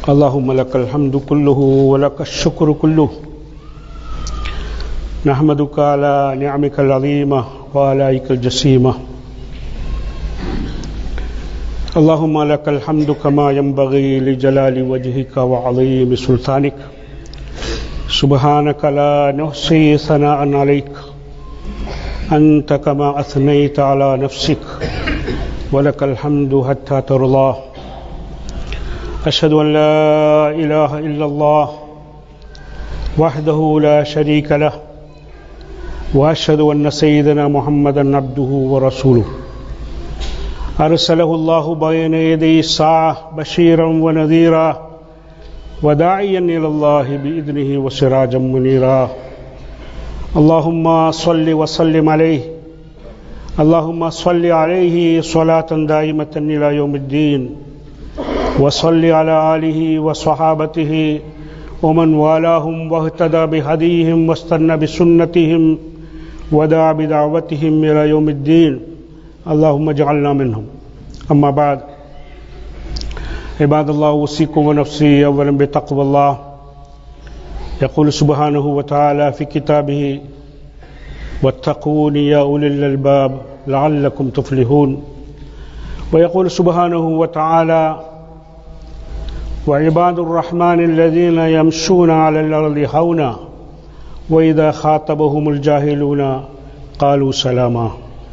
اللهم لك الحمد كله ولك الشكر كله نحمدك على نعمك العظيمة وآلائك الجسيمة اللهم لك الحمد كما ينبغي لجلال وجهك وعظيم سلطانك سبحانك لا نحصي ثناء عليك أنت كما أثنيت على نفسك ولك الحمد حتى ترضى أشهد أن لا إله إلا الله وحده لا شريك له وأشهد أن سيدنا محمدا عبده ورسوله أرسله الله بين يدي الساعة بشيرا ونذيرا وداعيا إلى الله بإذنه وسراجا منيرا اللهم صل وسلم عليه اللهم صل عليه صلاة دائمة إلى يوم الدين وصل على آله وصحابته ومن والاهم واهتدى بهديهم واستنى بسنتهم ودعا بدعوتهم إلى يوم الدين اللهم اجعلنا منهم أما بعد عباد الله أوصيكم ونفسي أولا بتقوى الله يقول سبحانه وتعالى في كتابه واتقون يا أولي الألباب لعلكم تفلحون ويقول سبحانه وتعالى وعباد الرحمن الذين يمشون على الأرض هونا وإذا خاطبهم الجاهلون قالوا سلاما.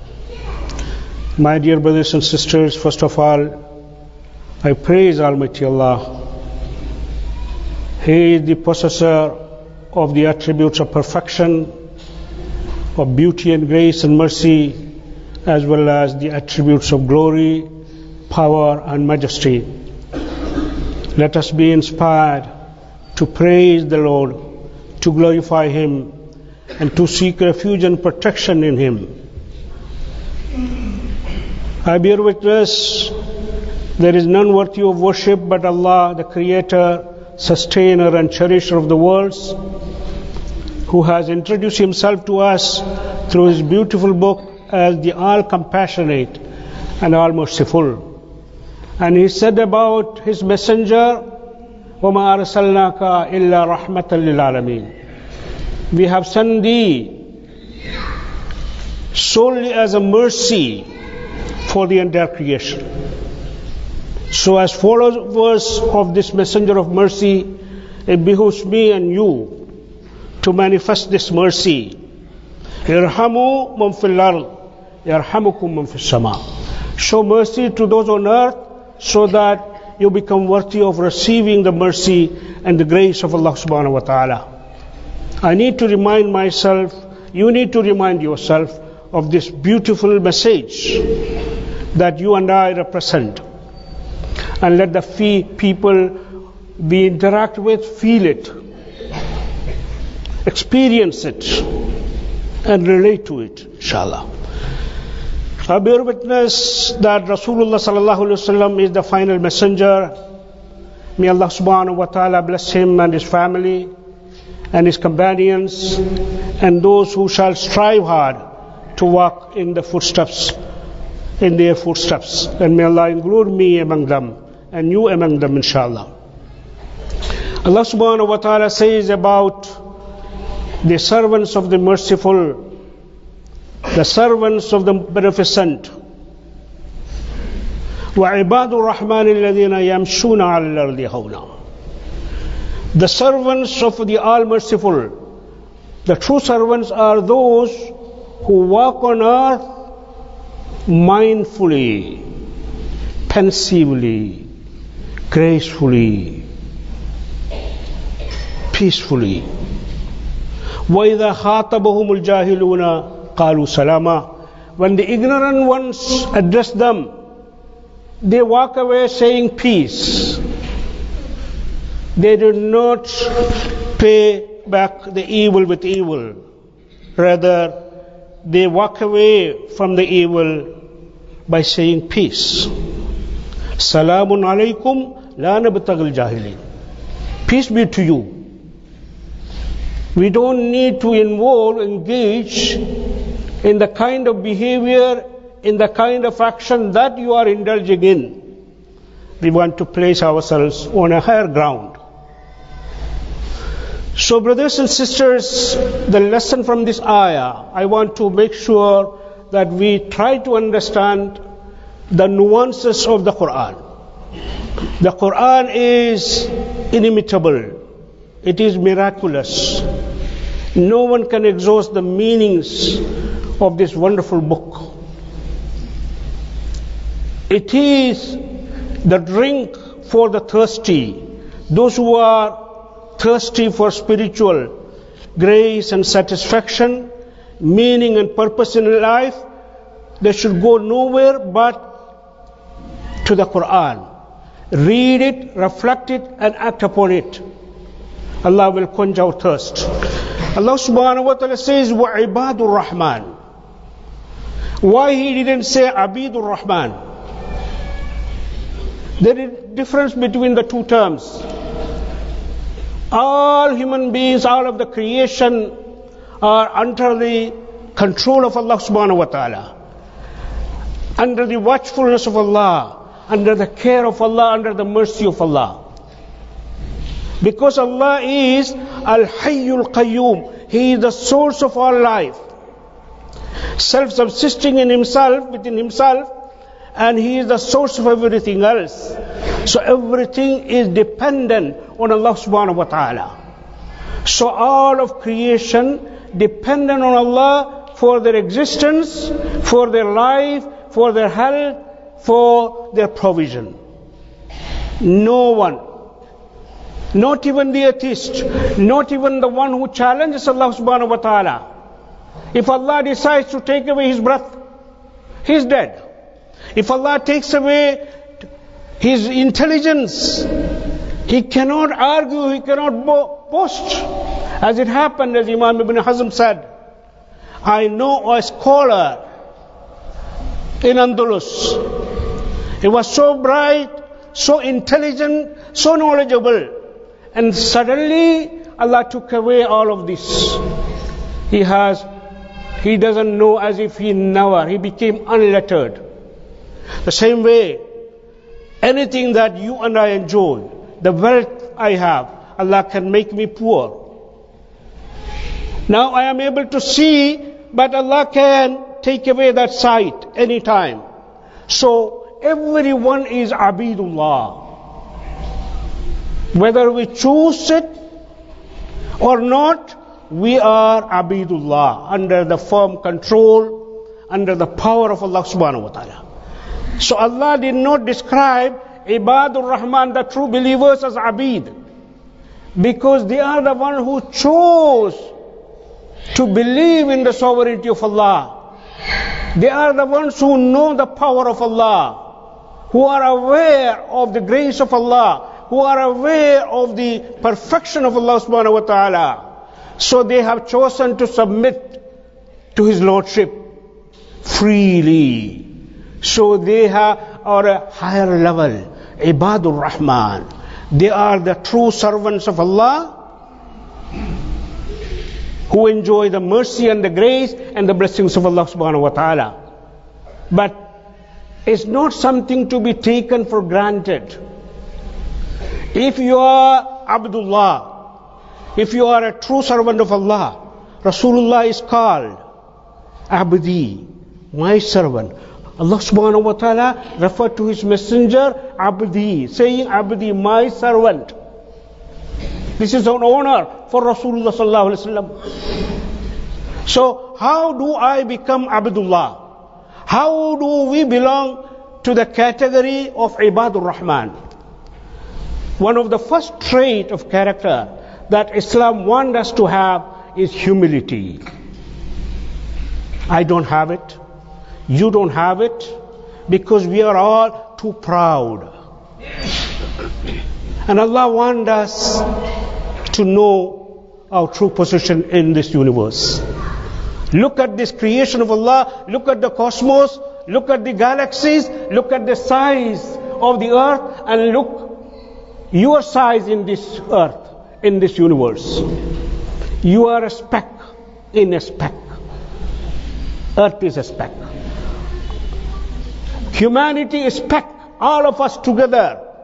My dear brothers and sisters, first of all, I praise Almighty Allah. He is the possessor of the attributes of perfection, of beauty and grace and mercy, as well as the attributes of glory, power and majesty. Let us be inspired to praise the Lord, to glorify Him, and to seek refuge and protection in Him. I bear witness there is none worthy of worship but Allah, the Creator, Sustainer and Cherisher of the worlds, who has introduced Himself to us through His beautiful book as the All-Compassionate and All-Merciful. And He said about His Messenger, وَمَا أَرْسَلْنَاكَ إِلَّا رَحْمَةً لِلْعَالَمِينَ. We have sent thee solely as a mercy for the entire creation. So as followers of this messenger of mercy, it behooves me and you to manifest this mercy. Irhamu man fil ard, yarhamukum man fis sama. Show mercy to those on earth so that you become worthy of receiving the mercy and the grace of Allah subhanahu wa ta'ala. I need to remind myself, you need to remind yourself of this beautiful message that you and I represent. And let the people we interact with feel it, experience it, and relate to it, inshallah. I bear witness that Rasulullah sallallahu alaihi wasallam is the final messenger. May Allah subhanahu wa ta'ala bless him and his family and his companions and those who shall strive hard to walk in their footsteps. And may Allah include me among them and you among them, inshallah. Allah subhanahu wa ta'ala says about the servants of the merciful, the servants of the beneficent, وَعِبَادُ الرَّحْمَنِ الَّذِينَ يَمْشُونَ عَلَى الْأَرْضِ هَوْنًا. The servants of the All-Merciful, the true servants are those who walk on earth mindfully, pensively, gracefully, peacefully. وَإِذَا خَاطَبَهُمُ الْجَاهِلُونَ قَالُوا سَلَامًا. When the ignorant ones address them, they walk away saying peace. They do not pay back the evil with evil. Rather, they walk away from the evil by saying peace. Salamun alaykum la nabtaghil jahilin. Peace be to you. We don't need to engage in the kind of behavior, in the kind of action that you are indulging in. we want to place ourselves on a higher ground. So brothers and sisters, the lesson from this ayah, I want to make sure that we try to understand the nuances of the Quran. The Quran is inimitable. It is miraculous. No one can exhaust the meanings of this wonderful book. It is the drink for the thirsty, those who are thirsty for spiritual grace and satisfaction, meaning and purpose in life. They should go nowhere but to the Quran. Read it, reflect it, and act upon it. Allah will quench our thirst. Allah subhanahu wa ta'ala says, وَعِبَادُ الرَّحْمَنِ. Why he didn't say Abidur Rahman? There is a difference between the two terms. All human beings, all of the creation are under the control of Allah subhanahu wa ta'ala, under the watchfulness of Allah, under the care of Allah, under the mercy of Allah. Because Allah is Al-Hayyul Qayyum. He is the source of all life, self-subsisting in Himself, within Himself, and He is the source of everything else. So everything is dependent on Allah subhanahu wa ta'ala. So all of creation dependent on Allah for their existence, for their life, for their health, for their provision. No one, not even the atheist, not even the one who challenges Allah subhanahu wa ta'ala. If Allah decides to take away his breath, he is dead. If Allah takes away his intelligence, he cannot argue, he cannot boast. As it happened, as Imam Ibn Hazm said, I know a scholar in Andalus. He was so bright, so intelligent, so knowledgeable. And suddenly Allah took away all of this. He doesn't know, as if he became unlettered. The same way, anything that you and I enjoy, the wealth I have, Allah can make me poor. Now I am able to see, but Allah can take away that sight anytime. So everyone is Abidullah. Whether we choose it or not, we are Abidullah, under the firm control, under the power of Allah subhanahu wa ta'ala. So Allah did not describe Ibadur Rahman, the true believers, as Abid, because they are the one who chose to believe in the sovereignty of Allah. They are the ones who know the power of Allah, who are aware of the grace of Allah, who are aware of the perfection of Allah subhanahu wa ta'ala. So they have chosen to submit to His Lordship freely. So they are a higher level, Ibadur Rahman. They are the true servants of Allah, who enjoy the mercy and the grace and the blessings of Allah subhanahu wa ta'ala. But it's not something to be taken for granted. If you are Abdullah, if you are a true servant of Allah, Rasulullah is called Abdi, my servant. Allah subhanahu wa ta'ala referred to His messenger Abdi, saying Abdi, my servant. This is an honor for Rasulullah sallallahu alaihi wasallam. So how do I become Abdullah? How do we belong to the category of Ibadur Rahman? One of the first trait of character that Islam wants us to have is humility. I don't have it. You don't have it, because we are all too proud. And Allah wants us to know our true position in this universe. Look at this creation of Allah, look at the cosmos, look at the galaxies, look at the size of the earth, and look your size in this earth, in this universe. You are a speck in a speck. Earth is a speck. Humanity is speck, all of us together.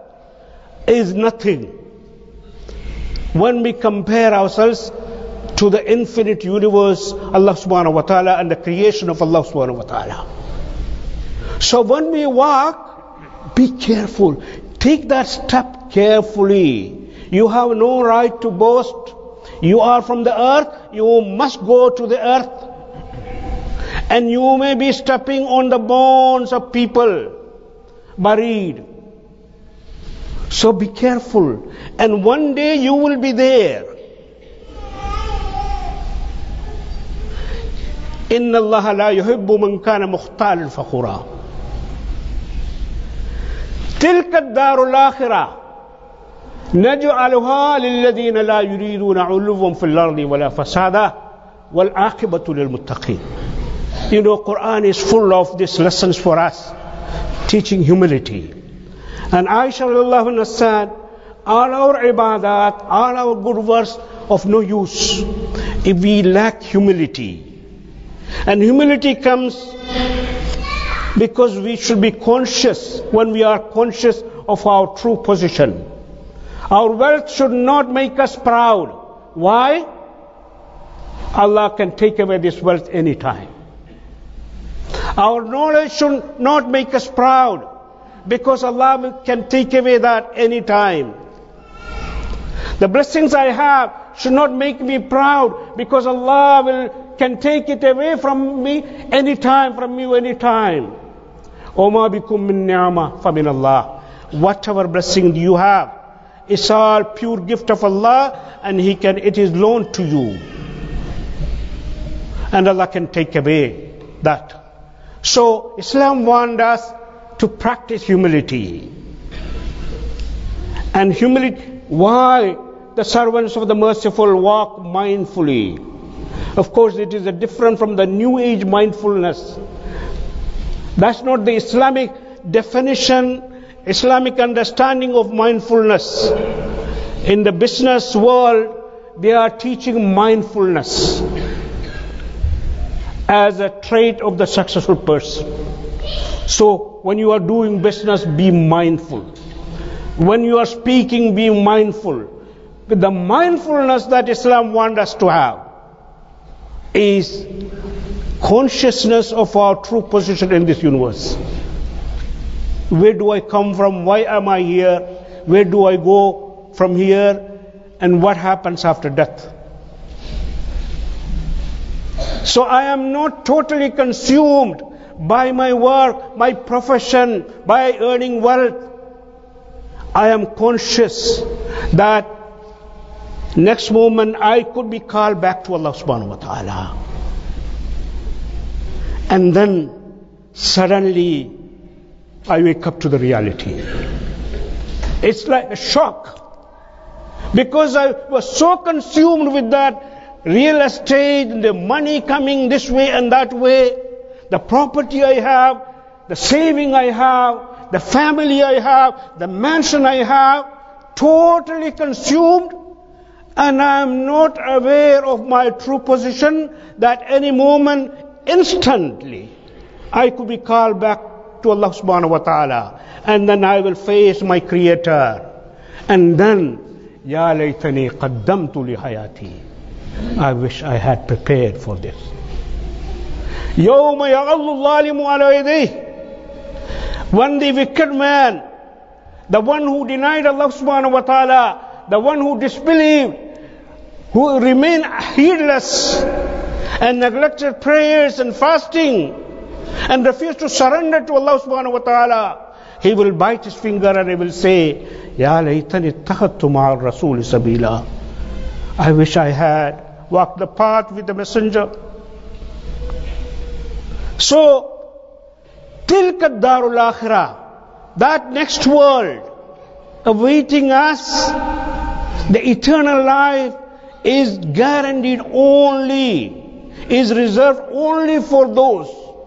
is nothing when we compare ourselves to the infinite universe, Allah subhanahu wa ta'ala, and the creation of Allah subhanahu wa ta'ala. So when we walk, be careful. Take that step carefully. You have no right to boast. You are from the earth, you must go to the earth. And you may be stepping on the bones of people buried. So be careful. And one day you will be there. إن الله لا يحب من كان مختالا فخورا. تلك الدار الآخرة نجعلها للذين لا يريدون علوا في الأرض ولا فسادا والعاقبة للمتقين. You know, Quran is full of these lessons for us, teaching humility. And Aisha radiallahu anha said, all our ibadat, all our good works of no use if we lack humility. And humility comes because we should be conscious when we are conscious of our true position. Our wealth should not make us proud. Why? Allah can take away this wealth anytime. Our knowledge should not make us proud, because Allah can take away that anytime. The blessings I have should not make me proud, because Allah can take it away from me anytime, from you anytime. وَمَا بِكُم مِّن نِّعْمَةٍ فَمِنَ اللَّهِ. Whatever blessing you have, it's all pure gift of Allah, and it is loaned to you. And Allah can take away that. So Islam wants us to practice humility. And humility, why the servants of the merciful walk mindfully? Of course, it is different from the new age mindfulness. That's not the Islamic definition, Islamic understanding of mindfulness. In the business world, they are teaching mindfulness as a trait of the successful person. So when you are doing business, be mindful. When you are speaking, be mindful. But the mindfulness that Islam wants us to have is consciousness of our true position in this universe. Where do I come from? Why am I here? Where do I go from here? And what happens after death? So I am not totally consumed by my work, my profession, by earning wealth. I am conscious that next moment I could be called back to Allah subhanahu wa ta'ala. And then suddenly I wake up to the reality. It's like a shock, because I was so consumed with that real estate, the money coming this way and that way, the property I have, the saving I have, the family I have, the mansion I have, totally consumed, and I am not aware of my true position, that any moment, instantly, I could be called back to Allah subhanahu wa ta'ala, and then I will face my Creator. And then, Ya laytani qaddamtu li hayati. I wish I had prepared for this. Yawma ya'allu al-zalimu ala yadayhi. When the wicked man, the one who denied Allah subhanahu wa ta'ala, the one who disbelieved, who remained heedless and neglected prayers and fasting and refused to surrender to Allah subhanahu wa ta'ala, he will bite his finger and he will say, Ya laytani ittakhadtu ma'a ar-rasul sabila. I wish I had walked the path with the messenger. So, tilka darul akhirah, that next world awaiting us, the eternal life is guaranteed only, is reserved only for those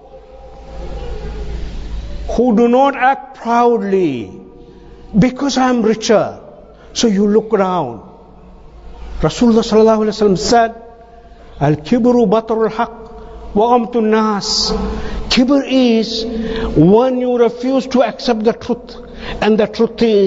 who do not act proudly because I am richer. So you look around. Rasulullah sallallahu alaihi wasallam said, Al-kibru batarul haq wa amtun nas. Kibr is when you refuse to accept the truth, and the truth is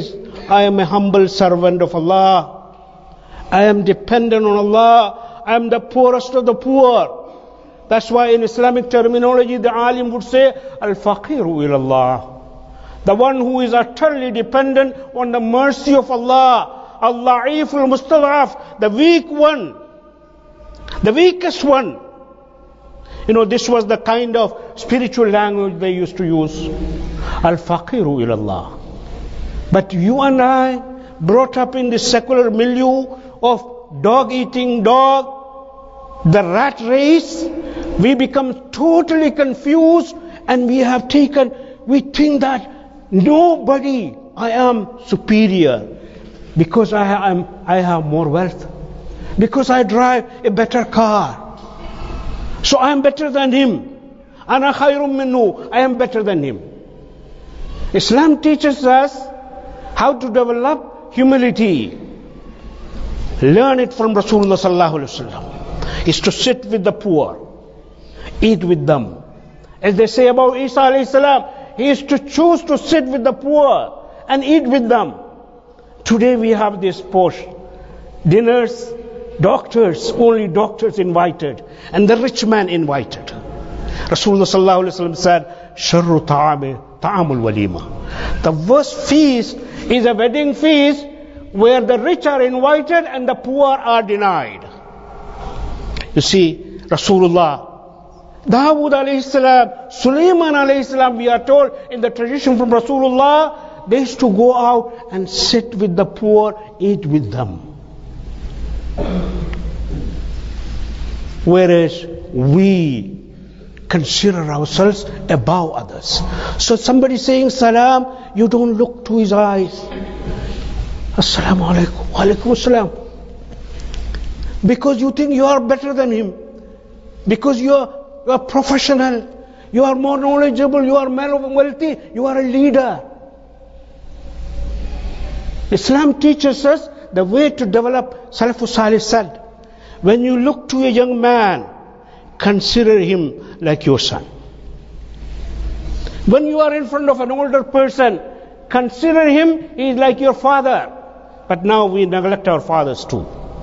I am a humble servant of Allah. I am dependent on Allah. I am the poorest of the poor. That's why in Islamic terminology, the alim would say, Al-Faqiru ilallah. The one who is utterly dependent on the mercy of Allah. Al-La'if al-Mustad'af, the weak one. The weakest one. This was the kind of spiritual language they used to use. Al-Faqiru ilallah. But you and I, brought up in this secular milieu of dog-eating dog, the rat race, we become totally confused, and we think that nobody, I am superior because I have more wealth, because I drive a better car, so I am better than him. Ana khayrum minhu, I am better than him. Islam teaches us how to develop humility. Learn it from Rasulullah sallallahu alaihi wasallam. Is to sit with the poor, eat with them. As they say about Isa alayhi salam, he is to choose to sit with the poor and eat with them. Today we have this posh dinners, doctors, only doctors invited, and the rich man invited. Rasulullah sallallahu alaihi wasallam said, "Sharru ta'amul walima." The worst feast is a wedding feast where the rich are invited and the poor are denied. You see, Rasulullah, Dawood alayhi salam, Sulaiman alayhi salam, we are told in the tradition from Rasulullah, they used to go out and sit with the poor, eat with them. Whereas we consider ourselves above others. So somebody saying salam, you don't look to his eyes. Assalamu alaikum, wa alaikum assalam. Because you think you are better than him. Because you are professional. You are more knowledgeable. You are more wealthy. You are a leader. Islam teaches us the way to develop. Salafus Salih said, when you look to a young man, consider him like your son. When you are in front of an older person, consider him, he is like your father. But now we neglect our fathers too.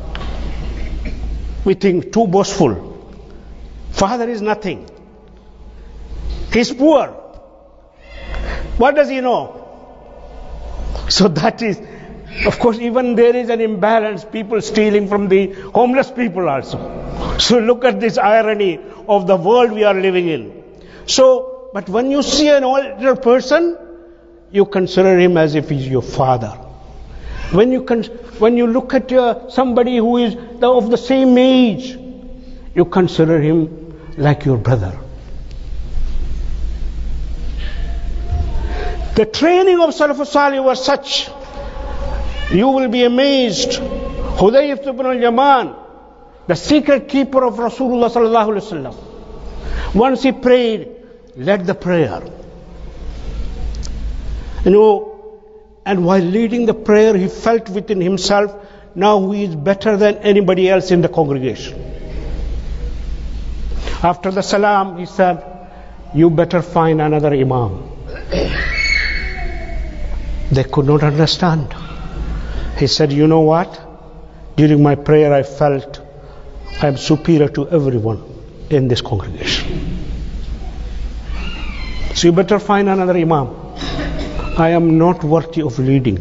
We think too boastful. Father is nothing. He's poor. What does he know? So that is, of course, even there is an imbalance. People stealing from the homeless people also. So look at this irony of the world we are living in. So, but when you see an older person, you consider him as if he's your father. When you look at somebody who is of the same age, you consider him like your brother. The training of Salafus Salih was such, you will be amazed. Hudayf ibn al-Yaman, the secret keeper of Rasulullah sallallahu alaihi wasallam, once he prayed, led the prayer. And while leading the prayer, he felt within himself, now he is better than anybody else in the congregation. After the salam, he said, you better find another imam. They could not understand. He said, you know what? During my prayer, I felt I am superior to everyone in this congregation. So you better find another imam. I am not worthy of leading.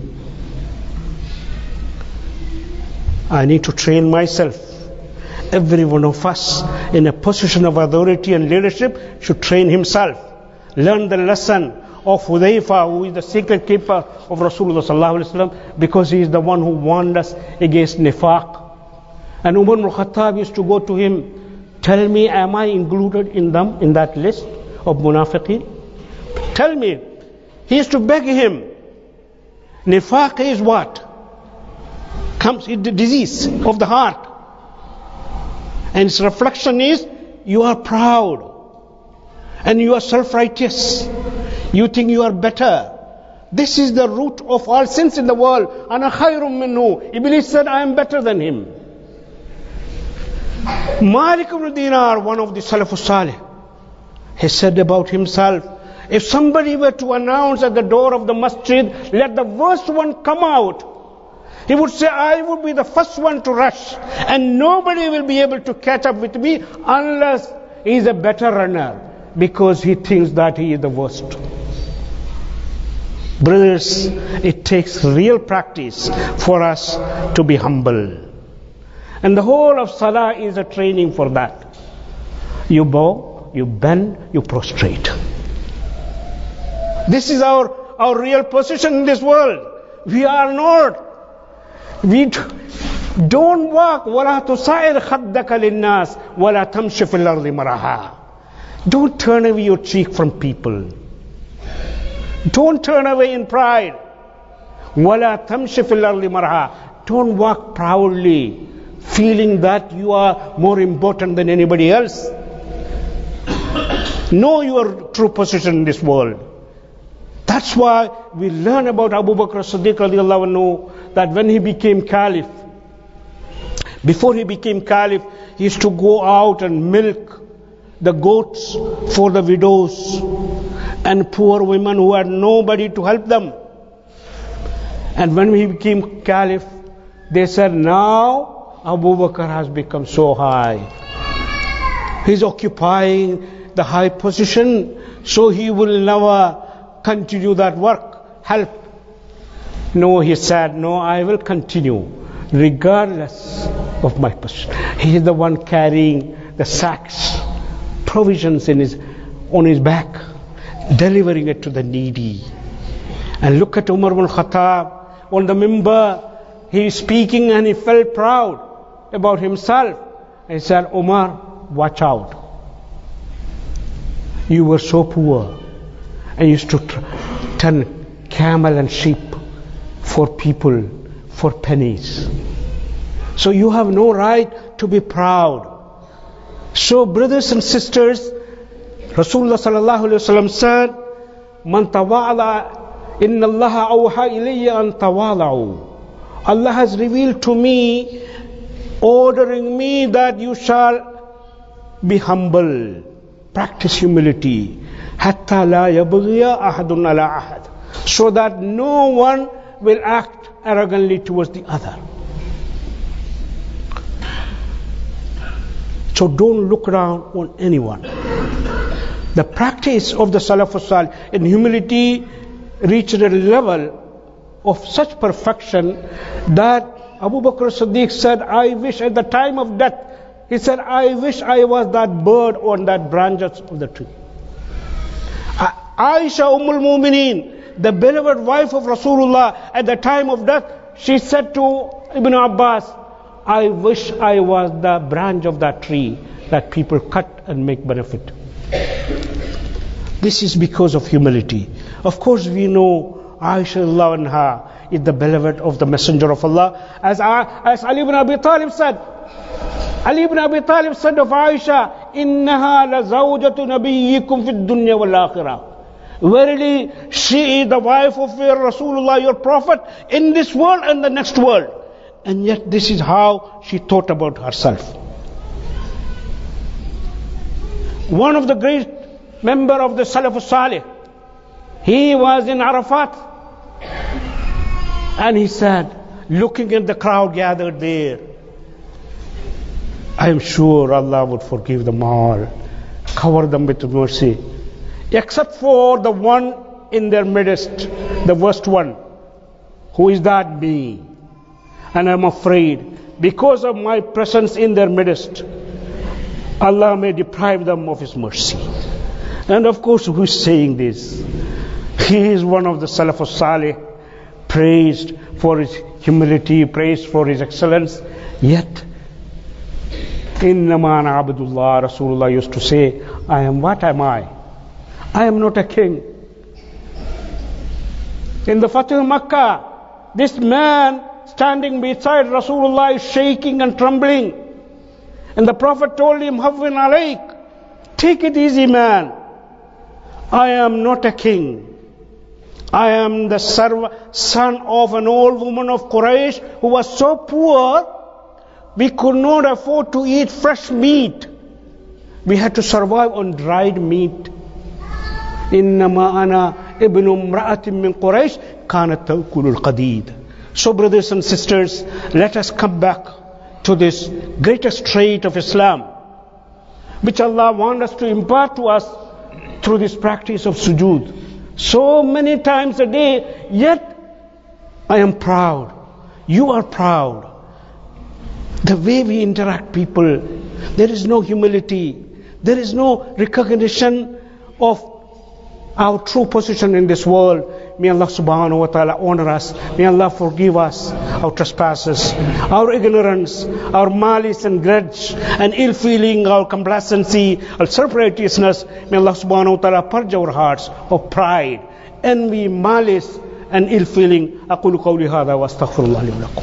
I need to train myself. Every one of us in a position of authority and leadership should train himself. Learn the lesson of Hudayfa, who is the secret keeper of Rasulullah sallallahu alaihi wasallam, because he is the one who warned us against nifaq. And Umar ibn Khattab used to go to him, tell me, am I included in them, in that list of munafiqeen? Tell me. He used to beg him. Nifaq is what? Comes in the disease of the heart. And its reflection is, you are proud. And you are self-righteous. You think you are better. This is the root of all sins in the world. Ana khayrum minhu. Iblis said, I am better than him. Malik ibn Dinar, one of the Salafus Salih, he said about himself, If somebody were to announce at the door of the masjid, let the worst one come out, he would say, I would be the first one to rush, and nobody will be able to catch up with me unless he is a better runner, because he thinks that he is the worst. Brothers, it takes real practice for us to be humble. And the whole of Salah is a training for that. You bow, you bend, you prostrate. This is our real position in this world. We are not. We don't walk. وَلَا تُسَائِرْ خَدَّكَ لِلنَّاسِ وَلَا تَمْشِ فِي الْأَرْضِ مَرَحًا. Don't turn away your cheek from people. Don't turn away in pride. وَلَا تَمْشِ فِي الْأَرْضِ مَرَحًا. Don't walk proudly, feeling that you are more important than anybody else. Know your true position in this world. That's why we learn about Abu Bakr as-Siddiq radiallahu anhu, that when he became caliph, before he became caliph, he used to go out and milk the goats for the widows and poor women who had nobody to help them. And when he became caliph, they said, now Abu Bakr has become so high. He's occupying the high position, so he will never continue that work, help. No, he said, no, I will continue regardless of my position. He is the one carrying the sacks, provisions on his back, delivering it to the needy. And look at Umar ibn Khattab on the minbar. He is speaking and he felt proud about himself. He said, Umar, watch out. You were so poor and used to turn camel and sheep for people for pennies. So you have no right to be proud. So brothers and sisters, Rasulullah sallallahu alaihi wasallam said, "Man tawa'ala, inna Allah awha ilayya an tawala'u." Allah has revealed to me, ordering me that you shall be humble, practice humility, hatta la yabghiya ahadun ala ahad, so that no one will act arrogantly towards the other. So don't look down on anyone. The practice of the Salafus Salih in humility reached a level of such perfection that Abu Bakr as-Siddiq said, I wish at the time of death, he said, I wish I was that bird on that branches of the tree. Aisha Ummul Mumineen, the beloved wife of Rasulullah, at the time of death, she said to Ibn Abbas, I wish I was the branch of that tree that people cut and make benefit. This is because of humility. Of course we know Aisha anha is the beloved of the Messenger of Allah. As Ali ibn Abi Talib said, of Aisha, إِنَّهَا لَزَوْجَةُ نَبِيِّكُمْ فِي الدُّنْيَا وَالْآخِرَةِ. Verily, she is the wife of your Rasulullah, your Prophet, in this world and the next world. And yet this is how she thought about herself. One of the great member of the Salafus Salih, he was in Arafat, and he said, looking at the crowd gathered there, I am sure Allah would forgive them all, cover them with mercy, except for the one in their midst, the worst one. Who is that? Me. And I'm afraid, because of my presence in their midst, Allah may deprive them of His mercy. And of course, who is saying this? He is one of the Salafus Salih, praised for his humility, praised for his excellence. Yet, Innama ana abdullah, Rasulullah used to say, what am I? I am not a king. In the Fatih Makkah, this man standing beside Rasulullah is shaking and trembling. And the Prophet told him, Hawwin alayk, take it easy, man. I am not a king. I am the son of an old woman of Quraysh who was so poor, we could not afford to eat fresh meat. We had to survive on dried meat. إنما أنا ابن امرأة من قريش كانت تأكل القديد. So brothers and sisters, let us come back to this greatest trait of Islam, which Allah wants us to impart to us through this practice of sujood. So many times a day, yet I am proud. You are proud. The way we interact people, there is no humility. There is no recognition of our true position in this world. May Allah subhanahu wa ta'ala honor us. May Allah forgive us our trespasses, our ignorance, our malice and grudge and ill feeling, our complacency, our self-righteousness. May Allah subhanahu wa ta'ala purge our hearts of pride, envy, malice and ill feeling. أقول قولي هذا وأستغفر الله لي ولكم.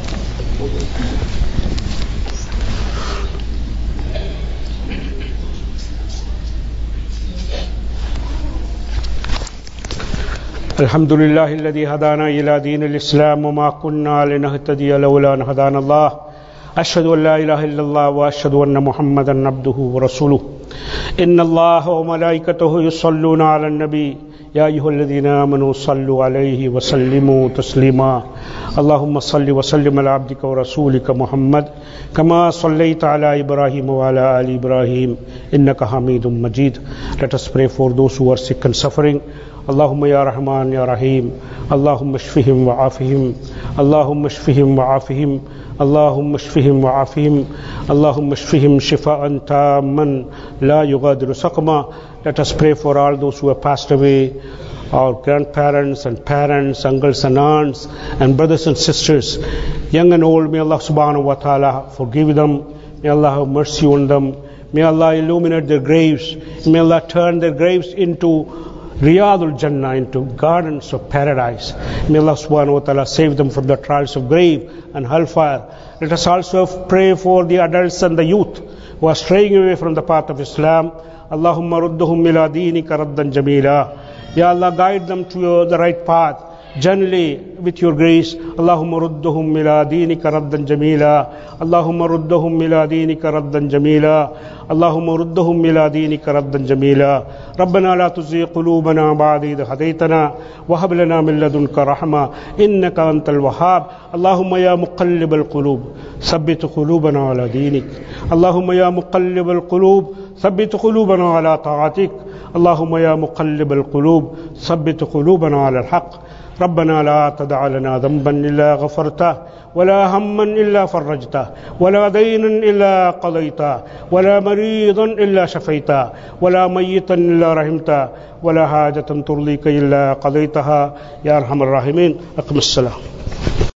الحمد لله الذي هدانا إلى دين الإسلام وما كنا لنهتدي لولا أن هدانا الله أشهد أن لا إله إلا الله وأشهد أن محمدا عبده ورسوله إن الله وملائكته يصلون على النبي يا أيها الذين آمنوا صلوا عليه وسلموا تسليما اللهم صل وسلم على عبدك ورسولك محمد كما صليت على إبراهيم وعلى آل إبراهيم إنك حميد مجيد. Let us pray for those who are sick and suffering. اللهم يا رحمن يا رحيم اللهم اشفهم وعافهم اللهم اشفهم وعافهم اللهم اشفهم وعافهم اللهم اشفهم شفاء تاما لا يغادر سقما. Let us pray for all those who have passed away, our grandparents and parents, uncles and aunts and brothers and sisters, young and old. May Allah subhanahu wa ta'ala forgive them. May Allah have mercy on them. May Allah illuminate their graves. May Allah turn their graves into Riyadul Jannah, into gardens of paradise. May Allah subhanahu wa ta'ala save them from the trials of grave and hellfire. Let us also pray for the adults and the youth who are straying away from the path of Islam. Allahumma rudduhum ila dinika raddan jamila. Ya Allah, guide them to the right path generally with your grace. Allahumma rudduhum ila dinika raddan jamila. Allahumma rudduhum ila dinika raddan jamila. اللهم ردهم إلى دينك ردا جميلا. ربنا لا تزغ قلوبنا بعد إذ هديتنا وهب لنا من لدنك رحمة إنك أنت الوهاب. اللهم يا مقلب القلوب ثبت قلوبنا على دينك. اللهم يا مقلب القلوب ثبت قلوبنا على طاعتك. اللهم يا مقلب القلوب ثبت قلوبنا على الحق. ربنا لا تدع لنا ذنبا إلا غفرته ولا هما إلا فرجته ولا دينا إلا قضيته ولا مريضا إلا شفيته ولا ميتا إلا رحمته ولا حاجة ترضيك إلا قضيتها يا أرحم الراحمين. أقم الصلاة.